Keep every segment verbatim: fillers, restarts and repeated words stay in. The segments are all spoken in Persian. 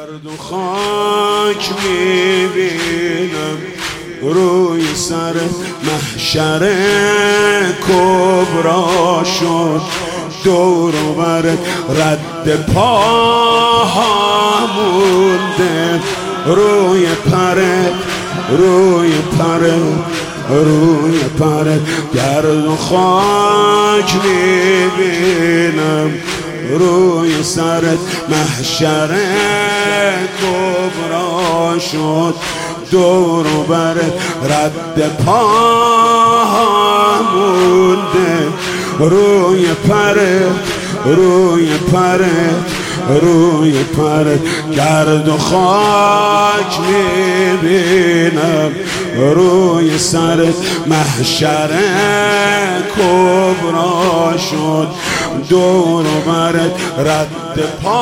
گرد و خاک میبینم روی سر محشر کبرا شد، دور و بر رد پاها مونده، روی پرت روی پرت روی پرت گرد و خاک میبینم روی سرت محشر کبرا شد، دور و برت رد پاها مونده، روی پرت روی پرت روی پرت گرد و خاک میبینم روی سرت محشر کبرا شد، دور و برت رد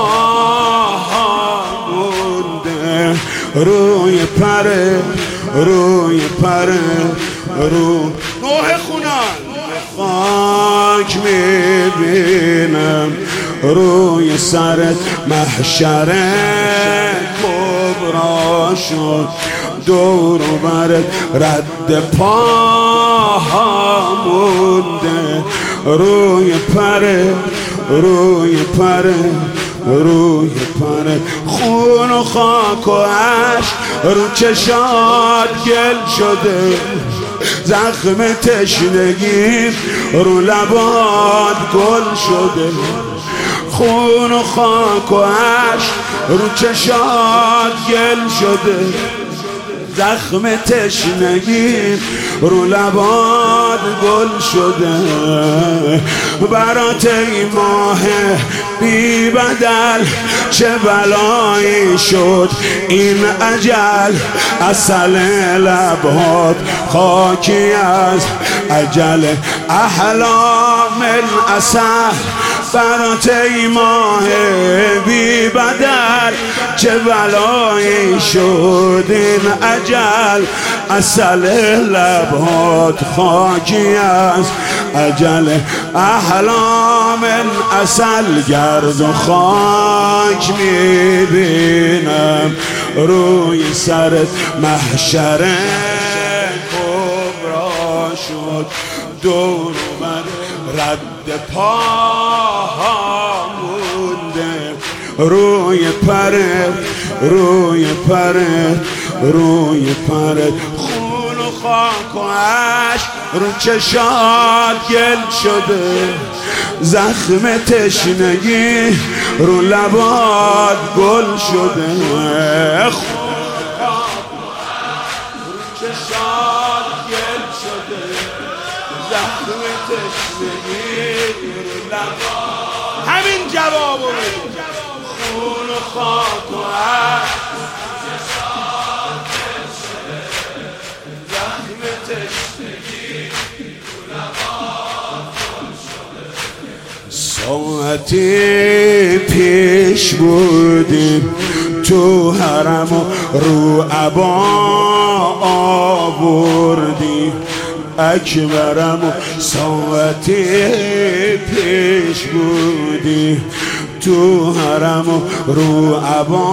پاها مونده، روی پرت روی پرت رو نوح خونان خاک میبینم روی سرت محشر کبرا شد، دور و برت رد پاها مونده، روی پرت روی پرت روی پرت خون و خاک و عشق رو چشات گل شده، زخم تشنگی رو لبات گل شده، خون و خاک و عشق رو چشات گل شده، زخم تشنگی رو لبات گل شده، برات ای ماه بی بدل چه بلایی شد این اجل، عسل لبات خاکی از اجل احلام العسل، برات ای ماه بی بدل چه بلایی شد این اجل، عسل لبات خاکی از اجل احلام العسل، گرد و خاک میبینم روی سرت محشر کبرا شد، دور بر رد پاها مونده، روی پرت روی پرت روی پرت خون و خاک و عشق رو چشات گل شده، زخم تشنگی رو لبات گل شده، خون و خاک و عشق رو چشات گل شده، زخم تشنگی رو لبات همین جوابو بده، خون و خاک و عشق ساعتی پیش بودیم تو حرم و رو عبا آوردیم اکبرم و ساعتی پیش بودیم تو حرم و رو عبا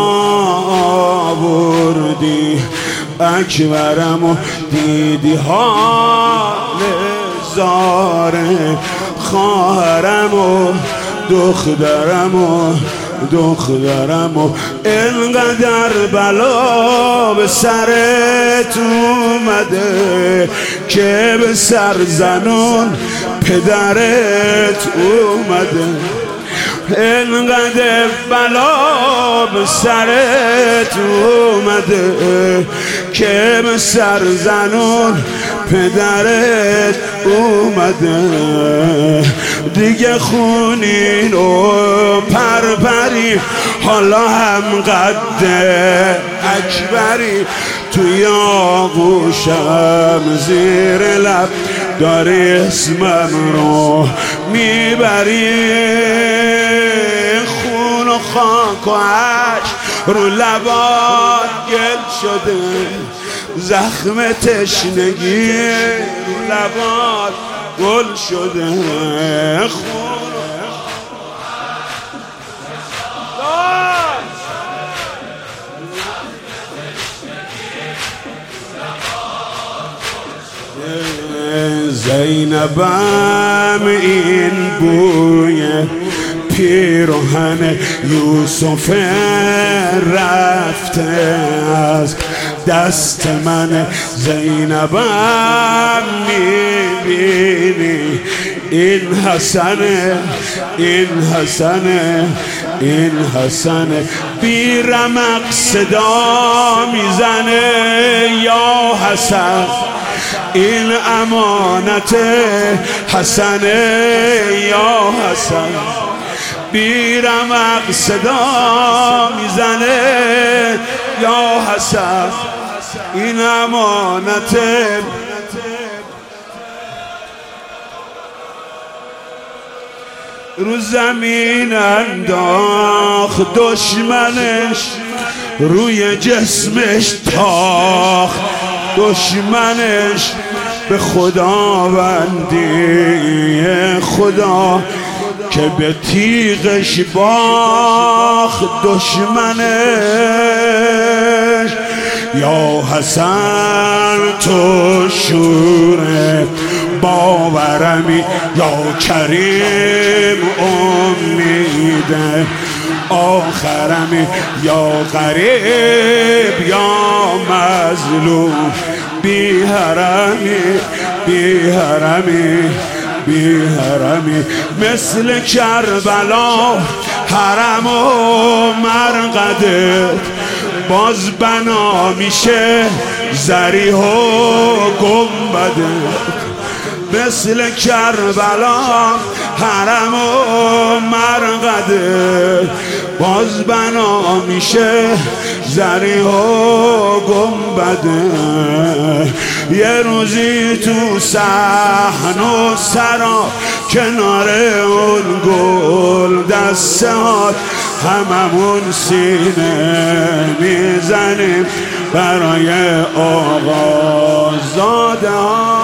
آوردیم اکبرم و دیدی حال زاره، خواهرم و دخترم و دخترم و اینقدر بلا به سرت اومده که به سر زنون پدرت اومده، اینقدر بلا به سرت اومده که به سر زنون پدرت اومده، دیگه خونین و پرپری حالا هم قد اکبری، توی آغوشم زیر لب داری اسمم رو میبری، خون و خاک و عشق رو لبات گل شده، زخم تشنگی رو لبات گل شده، خون زینبم این بوی پیراهن یوسف رفته از دست من. زینبم میبینی این حسنه، این حسنه، این حسنه، بی رمق صدا میزنه یا حسن، این امانت حسنه یا حسن، بی رمق صدا میزنه یا حسن، این امانت. رو زمین انداخت دشمنش، روی جسمش تاخت دشمنش، به خداوندی خدا که به تیغش باخت دشمنش. یا حسن تو شوره باورمی، یا کریم امیده آخرمی، یا غریب یا مظلوم، بی حرمی بی حرمی بی حرمی، مثل کربلا حرم و مرقدت باز بنا میشه ضریح و گنبدت، مثل کربلا حرم و مرقدت باز بنا میشه ضریح و گنبدت. یه روزی تو صحن و سرا کنار اون گل دستهات هممون سینه میزنیم برای آقا زاده ها.